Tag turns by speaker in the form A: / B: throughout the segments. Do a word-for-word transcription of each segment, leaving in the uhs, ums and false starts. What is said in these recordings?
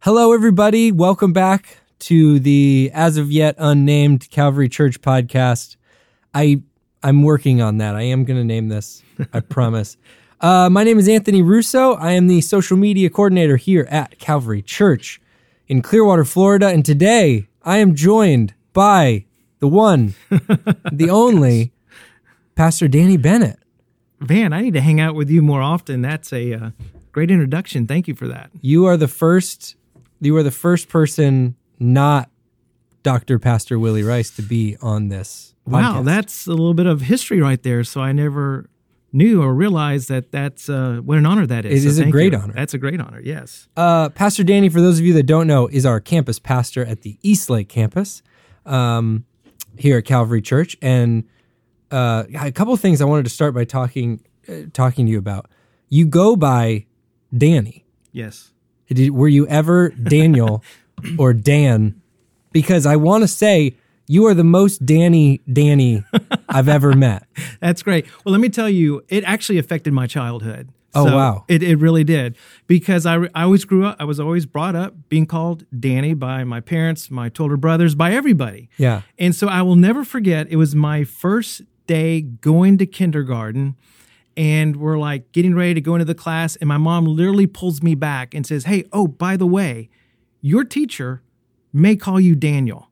A: Hello, everybody. Welcome back to the as of yet unnamed Calvary Church podcast. I, I'm working on that. I am going to name this. I promise. Uh, my name is Anthony Russo. I am the social media coordinator here at Calvary Church in Clearwater, Florida. And today I am joined by the one, the only, Pastor Danny Bennett.
B: Van, I need to hang out with you more often. That's a uh, great introduction. Thank you for that.
A: You are the first... You are the first person not Doctor Pastor Willie Rice to be on this
B: Wow,
A: podcast.
B: that's a little bit of history right there. So I never knew or realized that that's uh, what an honor that is.
A: It is
B: so
A: a
B: thank
A: great
B: you.
A: honor.
B: That's a great honor, yes.
A: Uh, Pastor Danny, for those of you that don't know, is our campus pastor at the Eastlake campus um, here at Calvary Church. And uh, a couple of things I wanted to start by talking uh, talking to you about. You go by Danny.
B: Yes.
A: Did, were you ever Daniel or Dan? Because I want to say you are the most Danny Danny I've ever met.
B: That's great. Well, let me tell you, it actually affected my childhood.
A: Oh,
B: So
A: wow.
B: It, it really did. Because I, I always grew up, I was always brought up being called Danny by my parents, my older brothers, by everybody.
A: Yeah.
B: And so I will never forget, it was my first day going to kindergarten. And we're like getting ready to go into the class. And my mom literally pulls me back and says, hey, oh, by the way, your teacher may call you Daniel.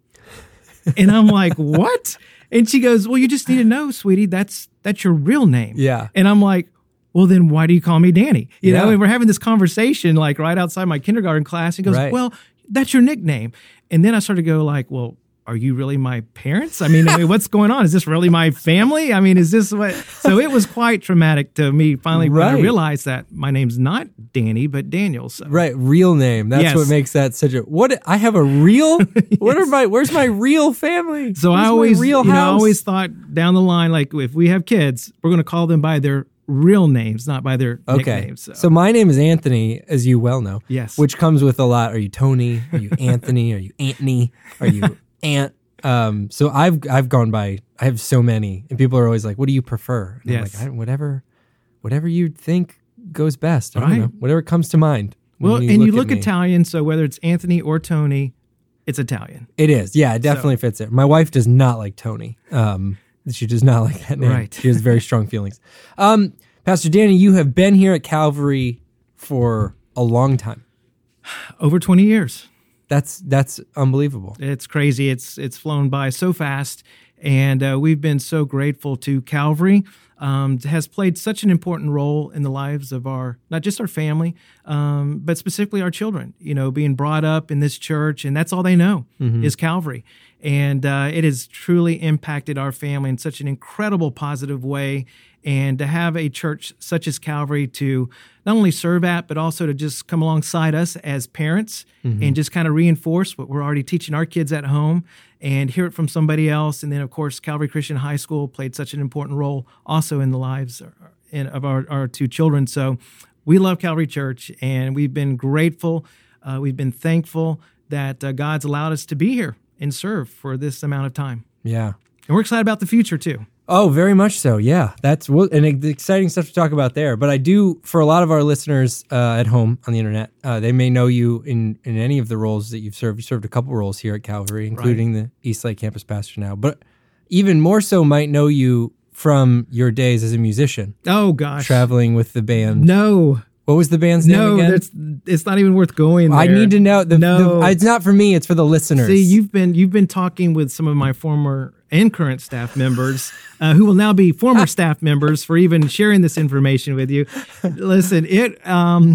B: And I'm like, what? And she goes, well, you just need to know, sweetie, that's that's your real name.
A: Yeah.
B: And I'm like, well, then why do you call me Danny? You
A: Yeah.
B: know, and we're having this conversation like right outside my kindergarten class. He goes,
A: Right.
B: well, that's your nickname. And then I started to go like, well, are you really my parents? I mean, I mean, what's going on? Is this really my family? I mean, is this what? So it was quite traumatic to me finally when I
A: Right.
B: realized that my name's not Danny, but Daniel. So.
A: Right, real name. That's
B: Yes.
A: what makes that such a what. I have a real. What are my? Where's my real family?
B: So
A: Where's
B: I
A: my
B: always,
A: real
B: you know, I
A: house?
B: always thought down the line, like if we have kids, we're going to call them by their real names, not by their
A: Okay,
B: nicknames. So.
A: so my name is Anthony, as you well know.
B: Yes.
A: Which comes with a lot. Are you Tony? Are you Anthony? Are you Antony? Are you Ant? Um, so I've I've gone by. I have so many, and people are always like, "What do you prefer?" And I'm
B: Yes.
A: like, I, whatever, whatever you think goes best. I don't
B: Right.
A: know. Whatever comes to mind. when
B: well, and you look
A: at me.
B: Italian, so whether it's Anthony or Tony, it's Italian.
A: It is. Yeah, it definitely fits it. My wife does not like Tony. Um, she does not like that name.
B: Right.
A: She has very strong feelings. Um, Pastor Danny, you have been here at Calvary for a long time.
B: Over twenty years.
A: That's that's unbelievable.
B: It's crazy. It's it's flown by so fast, and uh, we've been so grateful to Calvary. Um, has played such an important role in the lives of our, not just our family, um, but specifically our children. You know, being brought up in this church, and that's all they know
A: Mm-hmm.
B: is Calvary, and uh, it has truly impacted our family in such an incredible positive way. And to have a church such as Calvary to not only serve at, but also to just come alongside us as parents
A: Mm-hmm.
B: and just kind of reinforce what we're already teaching our kids at home and hear it from somebody else. And then, of course, Calvary Christian High School played such an important role also in the lives of our, our two children. So we love Calvary Church, and we've been grateful. Uh, we've been thankful that uh, God's allowed us to be here and serve for this amount of time.
A: Yeah.
B: And we're excited about the future, too.
A: Oh, very much so. Yeah, that's well, and exciting stuff to talk about there. But I do, for a lot of our listeners uh, at home on the internet, uh, they may know you in, in any of the roles that you've served. You served a couple roles here at Calvary, including the Eastlake campus pastor now. But even more so, might know you from your days as a musician,
B: Oh, gosh.
A: traveling with the band.
B: No.
A: What was the band's name
B: No,
A: again?
B: that's, it's not even worth going there.
A: I need to know. The,
B: No.
A: the, it's not for me. It's for the listeners.
B: See, you've been you've been talking with some of my former and current staff members, uh, who will now be former staff members, for even sharing this information with you. Listen, it um,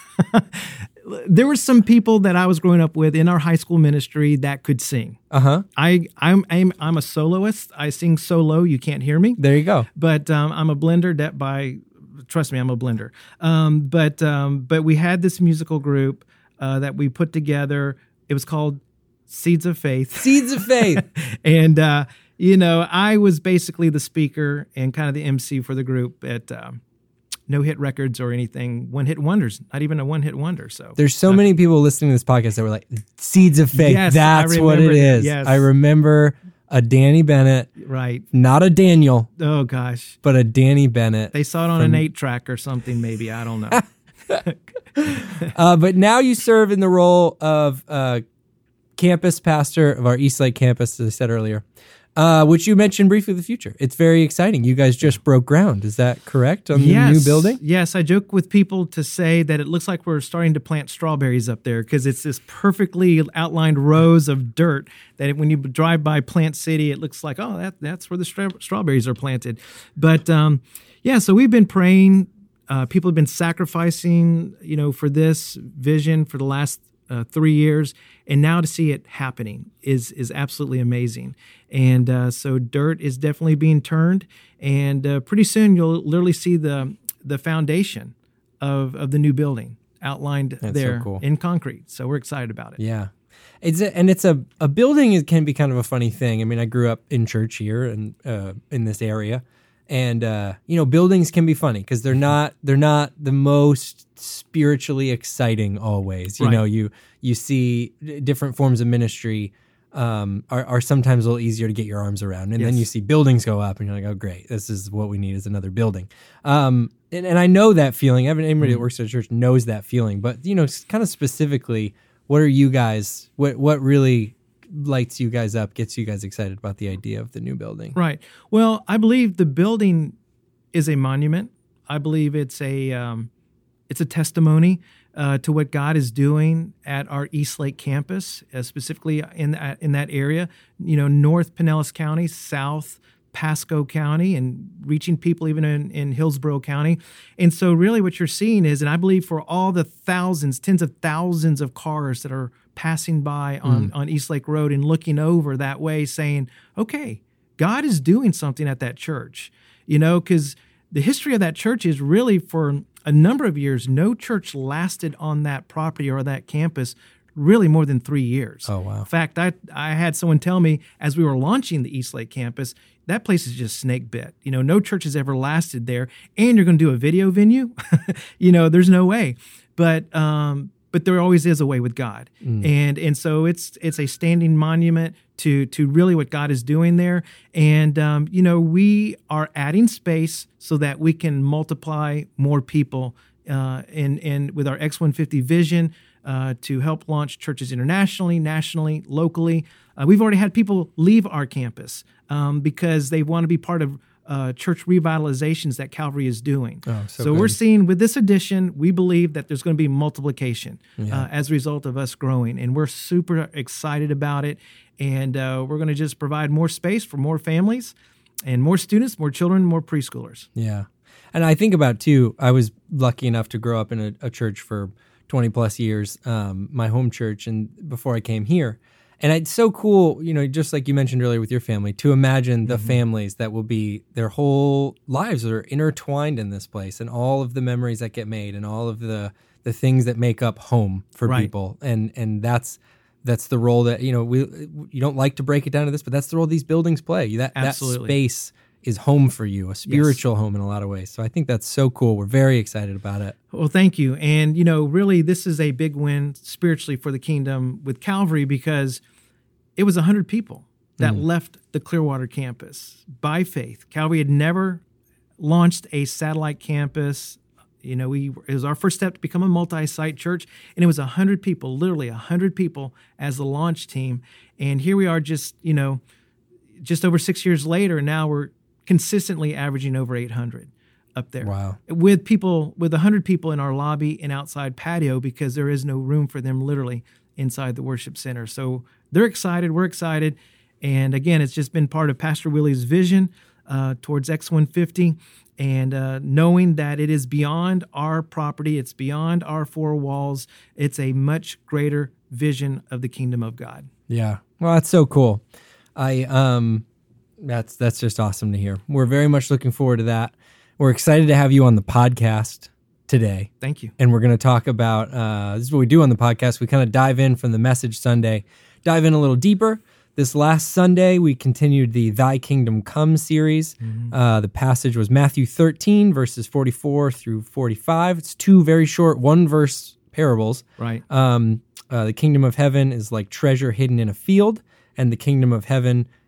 B: there were some people that I was growing up with in our high school ministry that could sing.
A: Uh huh.
B: I I'm I'm, I'm a soloist. I sing solo. You can't hear me,
A: There you go.
B: but um, I'm a blender that by. Trust me, I'm a blender. Um, but um, but we had this musical group uh, that we put together. It was called Seeds of Faith.
A: Seeds of Faith.
B: And, uh, you know, I was basically the speaker and kind of the M C for the group at um, No Hit Records or anything. One Hit Wonders, not even a one hit wonder. So
A: There's so many people listening to this podcast that were like, Seeds of Faith.
B: Yes,
A: That's
B: I
A: what it
B: remember that.
A: is.
B: Yes.
A: I remember a Danny Bennett,
B: right.
A: not a Daniel,
B: Oh, gosh.
A: but a Danny Bennett.
B: They saw it on
A: From-
B: an eight track or something, maybe. I don't know.
A: uh, but now you serve in the role of uh, campus pastor of our East Lake campus, as I said earlier, uh, which you mentioned briefly in the future. It's very exciting. You guys just broke ground. Is that correct on
B: yes.
A: the new building?
B: Yes. I joke with people to say that it looks like we're starting to plant strawberries up there because it's this perfectly outlined rows of dirt that when you drive by Plant City, it looks like, oh, that, that's where the stra- strawberries are planted. But um, yeah, so we've been praying. Uh, people have been sacrificing, you know, for this vision for the last Uh, three years, and now to see it happening is is absolutely amazing. And uh, so dirt is definitely being turned, and uh, pretty soon you'll literally see the the foundation of of the new building outlined
A: That's
B: there
A: so cool.
B: in concrete. So we're excited about it.
A: Yeah. It's a, and it's a, a building. It can be kind of a funny thing. I mean, I grew up in church here and uh, in this area. And uh, you know, buildings can be funny because they're not they're not the most spiritually exciting always. You
B: Right.
A: know, you you see different forms of ministry um, are, are sometimes a little easier to get your arms around, and
B: Yes.
A: then you see buildings go up, and you're like, oh great, this is what we need is another building. Um, and, and I know that feeling. Everybody mm-hmm. that works at a church knows that feeling. But you know, kind of specifically, what are you guys? What what really lights you guys up, gets you guys excited about the idea of the new building?
B: Right. Well, I believe the building is a monument. I believe it's a um, it's a testimony uh, to what God is doing at our East Lake campus, uh, specifically in that, in that area. You know, North Pinellas County, South Pasco County, and reaching people even in, in Hillsborough County. And so really what you're seeing is, and I believe for all the thousands, tens of thousands of cars that are passing by on, mm. on East Lake Road and looking over that way saying, okay, God is doing something at that church, you know, because the history of that church is really for a number of years, no church lasted on that property or that campus really more than three years.
A: Oh, wow.
B: In fact, I, I had someone tell me as we were launching the East Lake campus, that place is just snake bit. You know, no church has ever lasted there. And you're going to do a video venue? You know, there's no way. But um, but there always is a way with God. Mm. And and so it's it's a standing monument to to really what God is doing there. And, um, you know, we are adding space so that we can multiply more people uh, in, in with our X one fifty vision uh, to help launch churches internationally, nationally, locally. Uh, we've already had people leave our campus um, because they want to be part of uh, church revitalizations that Calvary is doing.
A: Oh, so
B: so we're seeing with this addition, we believe that there's going to be multiplication
A: yeah.
B: uh, as a result of us growing. And we're super excited about it. And uh, we're going to just provide more space for more families and more students, more children, more preschoolers.
A: Yeah. And I think about, too, I was lucky enough to grow up in a, a church for twenty plus years, um, my home church, and before I came here. And it's so cool, you know, just like you mentioned earlier with your family, to imagine the mm-hmm. families that will be, their whole lives are intertwined in this place, and all of the memories that get made and all of the, the things that make up home for
B: right.
A: people. And and that's that's the role that, you know, we you don't like to break it down to this, but that's the role these buildings play. That, that space is home for you, a spiritual yes. home in a lot of ways. So I think that's so cool. We're very excited about it.
B: Well, thank you. And, you know, really, this is a big win spiritually for the kingdom with Calvary, because it was one hundred people that mm. left the Clearwater campus by faith. Calvary had never launched a satellite campus. You know, we it was our first step to become a multi-site church, and it was one hundred people, literally one hundred people as the launch team. And here we are just, you know, just over six years later, and now we're consistently averaging over eight hundred up there.
A: Wow.
B: With people, with one hundred people in our lobby and outside patio, because there is no room for them literally inside the worship center. So they're excited, we're excited. And again, it's just been part of Pastor Willie's vision uh, towards X one fifty, and uh, knowing that it is beyond our property, it's beyond our four walls. It's a much greater vision of the kingdom of God.
A: Yeah. Well, that's so cool. I, um, That's that's just awesome to hear. We're very much looking forward to that. We're excited to have you on the podcast today.
B: Thank you.
A: And we're going to talk about, uh, this is what we do on the podcast. We kind of dive in from the Message Sunday, dive in a little deeper. This last Sunday, we continued the Thy Kingdom Come series. Mm-hmm. Uh, the passage was Matthew thirteen, verses forty-four through forty-five. It's two very short one-verse parables.
B: Right.
A: Um, uh, the kingdom of heaven is like treasure hidden in a field, and the kingdom of heaven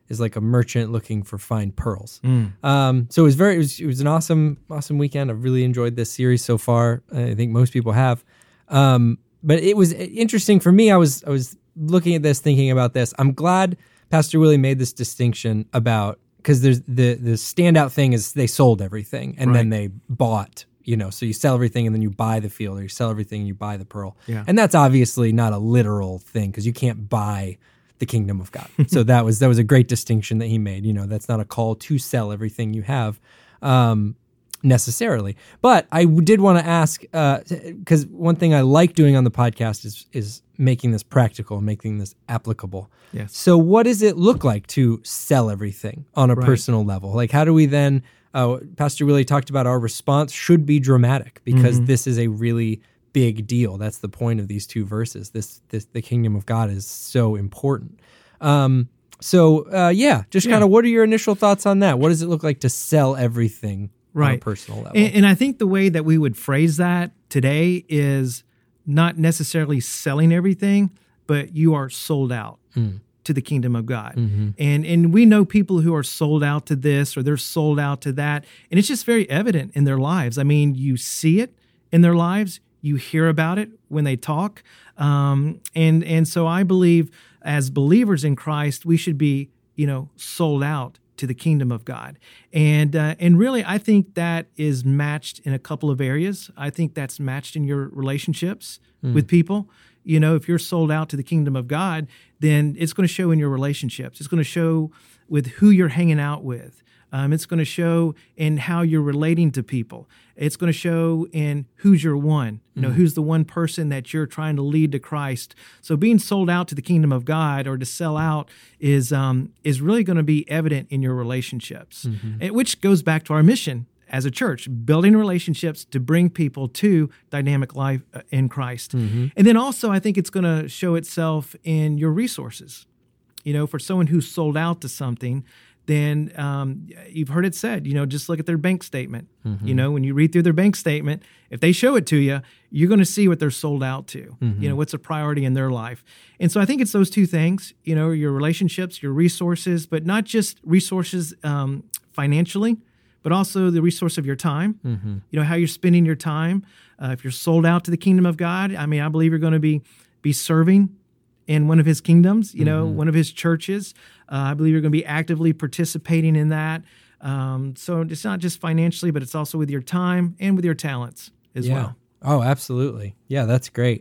A: is like a merchant looking for fine pearls. Mm. Um, so it was very, it was, it was an awesome, awesome weekend. I've really enjoyed this series so far. I think most people have. Um, but it was interesting for me. I was, I was looking at this, thinking about this. I'm glad Pastor Willie made this distinction about, because there's the, the standout thing is they sold everything and right. then they bought, you know, so you sell everything and then you buy the field, or you sell everything and you buy the pearl.
B: Yeah.
A: And that's obviously not a literal thing because you can't buy the kingdom of God. So that was that was a great distinction that he made. You know, that's not a call to sell everything you have um, necessarily. But I did want to ask, because uh, one thing I like doing on the podcast is is making this practical, making this applicable.
B: Yes.
A: So what does it look like to sell everything on a
B: right. personal
A: level? Like, how do we then, uh, Pastor Willie talked about our response should be dramatic because mm-hmm. this is a really big deal. That's the point of these two verses. This, this, the kingdom of God is so important. Um, so, uh, yeah, just yeah. kind of what are your initial thoughts on that? What does it look like to sell everything
B: right.
A: on a personal level?
B: And, and I think the way that we would phrase that today is not necessarily selling everything, but you are sold out mm. to the kingdom of God. Mm-hmm. And, and we know people who are sold out to this or they're sold out to that. And it's just very evident in their lives. I mean, you see it in their lives. You hear about it when they talk. Um, and, and so I believe as believers in Christ, we should be, you know, sold out to the kingdom of God. And, uh, and really, I think that is matched in a couple of areas. I think that's matched in your relationships mm. with people. You know, if you're sold out to the kingdom of God, then it's going to show in your relationships. It's going to show with who you're hanging out with. Um, it's going to show in how you're relating to people. It's going to show in who's your one, you know, mm-hmm. who's the one person that you're trying to lead to Christ. So being sold out to the kingdom of God or to sell out is um, is really going to be evident in your relationships, mm-hmm. and, which goes back to our mission as a church, building relationships to bring people to dynamic life in Christ. Mm-hmm. And then also, I think it's going to show itself in your resources. You know, for someone who's sold out to something, then um, you've heard it said, you know, just look at their bank statement. Mm-hmm. You know, when you read through their bank statement, if they show it to you, you're going to see what they're sold out to. Mm-hmm. You know, what's a priority in their life. And so I think it's those two things, you know, your relationships, your resources, but not just resources um, financially, but also the resource of your time, mm-hmm. you know, how you're spending your time. Uh, if you're sold out to the kingdom of God, I mean, I believe you're going to be be serving in one of his kingdoms, you know, mm-hmm. one of his churches. Uh, I believe you're going to be actively participating in that. Um, so it's not just financially, but it's also with your time and with your talents as
A: yeah.
B: well.
A: Oh, absolutely. Yeah, that's great.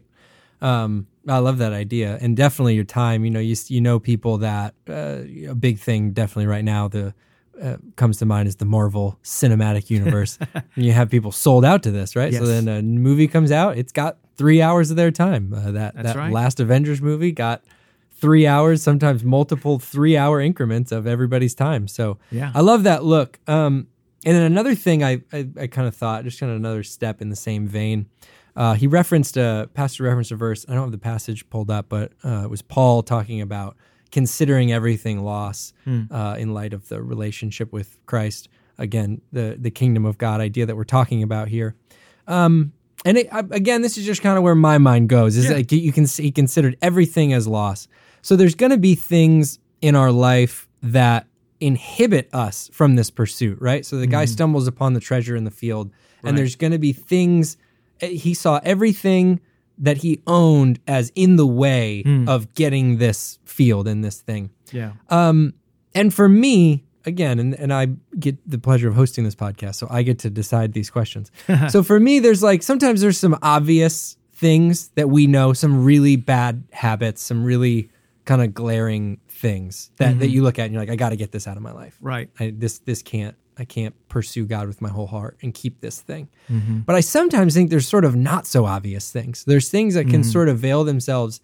A: Um, I love that idea. And definitely your time, you know, you, you know people that, uh, a big thing definitely right now, the uh, comes to mind is the Marvel Cinematic Universe. And you have people sold out to this, right?
B: Yes.
A: So then a movie comes out, it's got three hours of their time. Uh, that
B: That's
A: that
B: right.
A: last Avengers movie got three hours, sometimes multiple three-hour increments of everybody's time. So
B: yeah.
A: I love that look. Um, and then another thing I, I, I kind of thought, just kind of another step in the same vein, uh, he referenced a, Pastor referenced a verse, I don't have the passage pulled up, but uh, it was Paul talking about considering everything loss hmm. uh, in light of the relationship with Christ. Again, the, the kingdom of God idea that we're talking about here. Um, and it, again, this is just kind of where my mind goes, is
B: yeah.
A: like you can he considered everything as loss. So there's going to be things in our life that inhibit us from this pursuit, right? So the guy mm-hmm. stumbles upon the treasure in the field, and
B: right.
A: there's going to be things, he saw everything that he owned as in the way mm. of getting this field and this thing.
B: Yeah.
A: Um, and for me, again, and, and I get the pleasure of hosting this podcast, so I get to decide these questions. So for me, there's like, sometimes there's some obvious things that we know, some really bad habits, some really kind of glaring things that, mm-hmm. that you look at and you're like, I got to get this out of my life.
B: Right.
A: I, this, this can't, I can't pursue God with my whole heart and keep this thing.
B: Mm-hmm.
A: But I sometimes think there's sort of not so obvious things. There's things that can mm-hmm. sort of veil themselves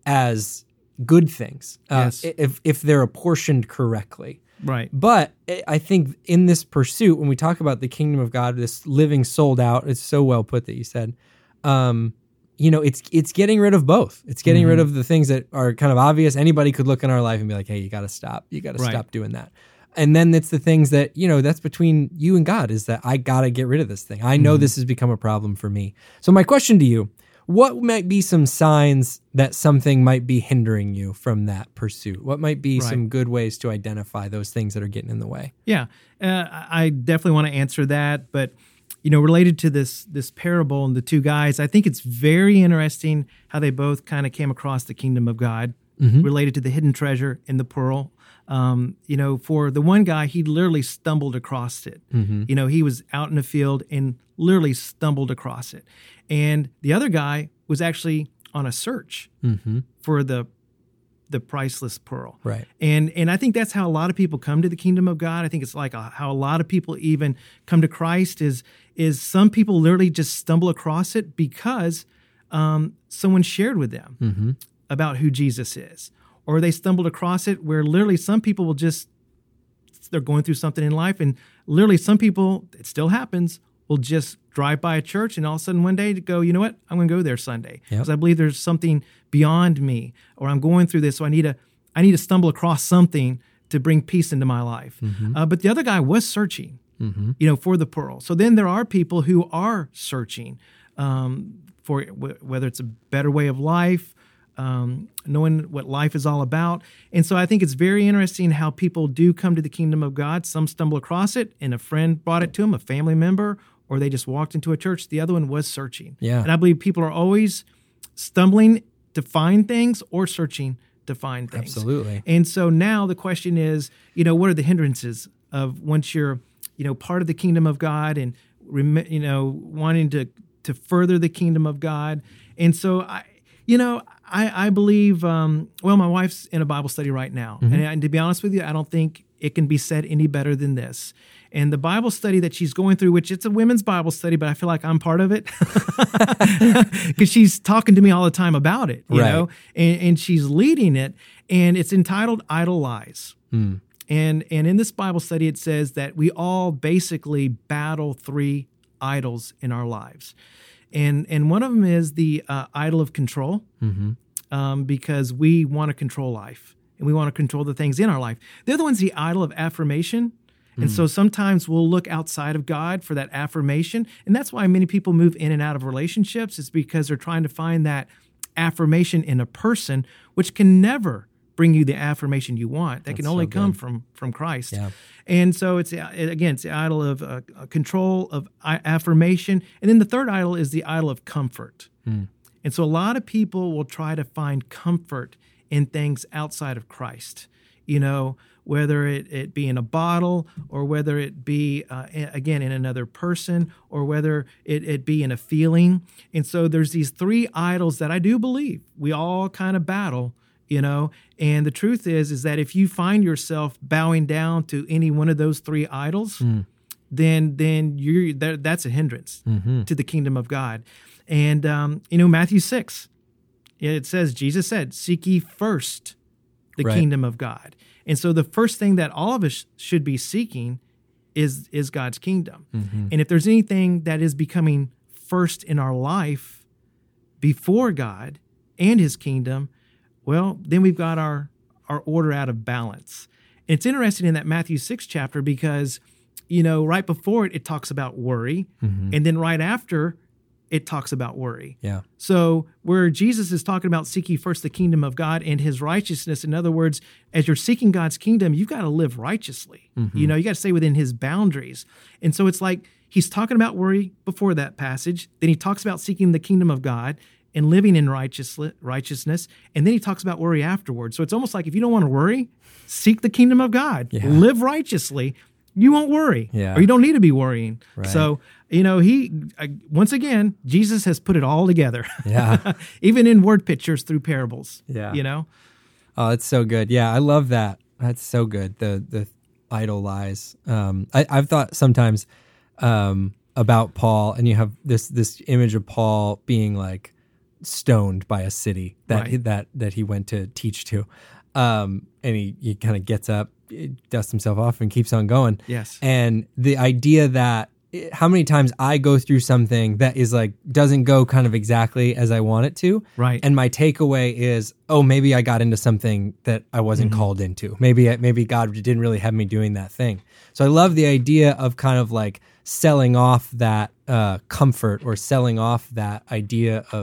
A: as good things, uh,
B: yes.
A: if if they're apportioned correctly.
B: Right.
A: But I think in this pursuit, when we talk about the kingdom of God, this living sold out, it's so well put that you said, um, you know, it's it's getting rid of both. It's getting mm-hmm. rid of the things that are kind of obvious. Anybody could look in our life and be like, hey, you got to stop. You got to
B: right.
A: stop doing that. And then it's the things that, you know, that's between you and God, is that I got to get rid of this thing. I know mm-hmm. this has become a problem for me. So my question to you, what might be some signs that something might be hindering you from that pursuit? What might be
B: Right.
A: some good ways to identify those things that are getting in the way?
B: Yeah, uh, I definitely want to answer that, but you know, related to this this parable and the two guys, I think it's very interesting how they both kind of came across the kingdom of God,
A: Mhm.
B: related to the hidden treasure and the pearl. Um, you know, for the one guy, he literally stumbled across it.
A: Mhm.
B: You know, he was out in the field and literally stumbled across it, and the other guy was actually on a search
A: Mhm.
B: for the the priceless pearl.
A: Right.
B: And and I think that's how a lot of people come to the kingdom of God. I think it's like a, how a lot of people even come to Christ is is some people literally just stumble across it because um, someone shared with them
A: Mhm.
B: about who Jesus is, or they stumbled across it where literally some people will just they're going through something in life, and literally some people, it still happens, will just drive by a church and all of a sudden one day to go, you know what, I'm going to go there Sunday because
A: Yep.
B: I believe there's something beyond me, or I'm going through this, so I need to I need to stumble across something to bring peace into my life.
A: Mhm.
B: Uh, but the other guy was searching,
A: Mhm.
B: you know, for the pearl. So then there are people who are searching um, for w- whether it's a better way of life, um, knowing what life is all about. And so I think it's very interesting how people do come to the kingdom of God. Some stumble across it and a friend brought it to them, a family member, or they just walked into a church. The other one was searching.
A: Yeah.
B: And I believe people are always stumbling to find things or searching to find things.
A: Absolutely.
B: And so now the question is, you know, what are the hindrances of once you're, you know, part of the kingdom of God and, rem- you know, wanting to to further the kingdom of God. And so I, you know, I, I believe, um, well, my wife's in a Bible study right now.
A: Mm-hmm.
B: And, and to be honest with you, I don't think it can be said any better than this. And the Bible study that she's going through, which it's a women's Bible study, but I feel like I'm part of it because she's talking to me all the time about it, you
A: Right.
B: know, and, and she's leading it. And it's entitled Idle Lies.
A: Mm.
B: And, and in this Bible study, it says that we all basically battle three idols in our lives. And, and one of them is the uh, idol of control,
A: Mhm.
B: um, because we want to control life and we want to control the things in our life. The other one's the idol of affirmation. And so sometimes we'll look outside of God for that affirmation. And that's why many people move in and out of relationships, is because they're trying to find that affirmation in a person, which can never bring you the affirmation you want. That
A: That's
B: can only
A: so
B: come
A: good.
B: from from Christ.
A: Yeah.
B: And so it's, uh, again, it's the idol of uh, control, of I- affirmation. And then the third idol is the idol of comfort.
A: Mm.
B: And so a lot of people will try to find comfort in things outside of Christ, you know, whether it, it be in a bottle, or whether it be, uh, again, in another person, or whether it, it be in a feeling. And so there's these three idols that I do believe we all kind of battle, you know, and the truth is, is that if you find yourself bowing down to any one of those three idols,
A: Mm.
B: then then you're that, that's a hindrance
A: Mhm.
B: to the kingdom of God. And, um, you know, Matthew six, it says, Jesus said, seek ye first the
A: Right.
B: kingdom of God. And so the first thing that all of us should be seeking is, is God's kingdom.
A: Mhm.
B: And if there's anything that is becoming first in our life before God and his kingdom, well, then we've got our, our order out of balance. And it's interesting in that Matthew six chapter because, you know, right before it, it talks about worry.
A: Mhm.
B: And then right after, it talks about worry.
A: Yeah.
B: So where Jesus is talking about seeking first the kingdom of God and his righteousness, in other words, as you're seeking God's kingdom, you've got to live righteously.
A: Mhm.
B: You know, you got to stay within his boundaries. And so it's like he's talking about worry before that passage. Then he talks about seeking the kingdom of God and living in righteous, righteousness. And then he talks about worry afterwards. So it's almost like if you don't want to worry, seek the kingdom of God.
A: Yeah.
B: Live righteously. You won't worry.
A: Yeah.
B: Or you don't need to be worrying.
A: Right.
B: So, you know, he, uh, once again, Jesus has put it all together.
A: Yeah.
B: Even in word pictures through parables.
A: Yeah.
B: You know?
A: Oh, that's so good. Yeah, I love that. That's so good. The the idle lies. Um, I, I've thought sometimes um, about Paul, and you have this this image of Paul being like stoned by a city that
B: Right.
A: he, that that he went to teach to, um, and he he kind of gets up, dusts himself off, and keeps on going.
B: Yes.
A: And the idea that how many times I go through something that is like doesn't go kind of exactly as I want it to.
B: Right.
A: And my takeaway is, oh, maybe I got into something that I wasn't
B: Mm-hmm.
A: called into. Maybe maybe God didn't really have me doing that thing. So I love the idea of kind of like selling off that uh, comfort or selling off that idea of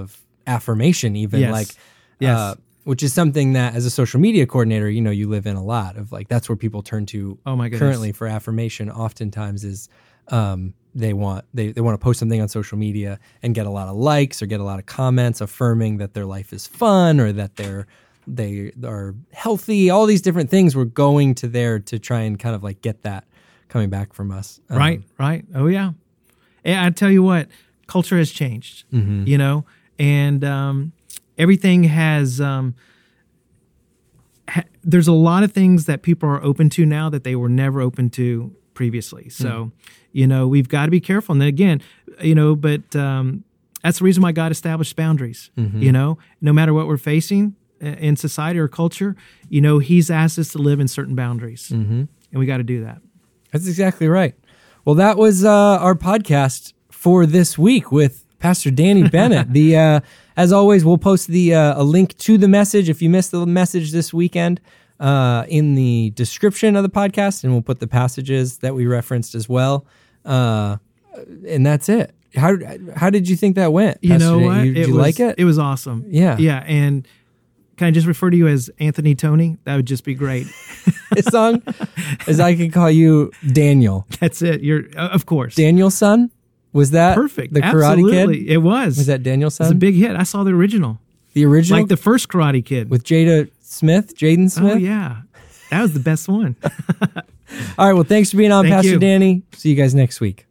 A: affirmation, even
B: Yes.
A: like,
B: Yes.
A: uh, which is something that as a social media coordinator, you know, you live in a lot of like, that's where people turn to
B: Oh my goodness.
A: currently for affirmation. Oftentimes is, um, they want, they, they want to post something on social media and get a lot of likes or get a lot of comments affirming that their life is fun or that they're, they are healthy. All these different things we're going to there to try and kind of like get that coming back from us. Um,
B: Right, right. Oh, yeah. And I tell you what, culture has changed,
A: Mm-hmm.
B: you know, and um, everything has, um, ha- there's a lot of things that people are open to now that they were never open to previously. So,
A: Mm.
B: you know, we've got to be careful. And again, you know, but um, that's the reason why God established boundaries,
A: Mm-hmm.
B: you know, no matter what we're facing in society or culture, you know, he's asked us to live in certain boundaries,
A: Mm-hmm.
B: and we got to do that.
A: That's exactly right. Well, that was uh, our podcast for this week with Pastor Danny Bennett. the uh, as always, we'll post the uh, a link to the message if you missed the message this weekend uh, in the description of the podcast, and we'll put the passages that we referenced as well. Uh, and that's it. How how did you think that went?
B: You
A: Pastor
B: know
A: Danny?
B: what?
A: You, did
B: it
A: you
B: was,
A: like it?
B: It was awesome.
A: Yeah.
B: Yeah. And can I just refer to you as Anthony Tony? That would just be great.
A: His song, as I could call you Daniel.
B: That's it. You're, uh, of course.
A: Daniel's son? Was that
B: Perfect.
A: the Karate
B: Absolutely.
A: Kid?
B: It was.
A: Was that Daniel's
B: It was
A: son?
B: a big hit. I saw the original.
A: the original?
B: Like the first Karate Kid.
A: with Jada Smith, Jaden Smith?
B: Oh, yeah. That was the best one.
A: All right, well, thanks for being on,
B: Thank
A: Pastor
B: you.
A: Danny. See you guys next week.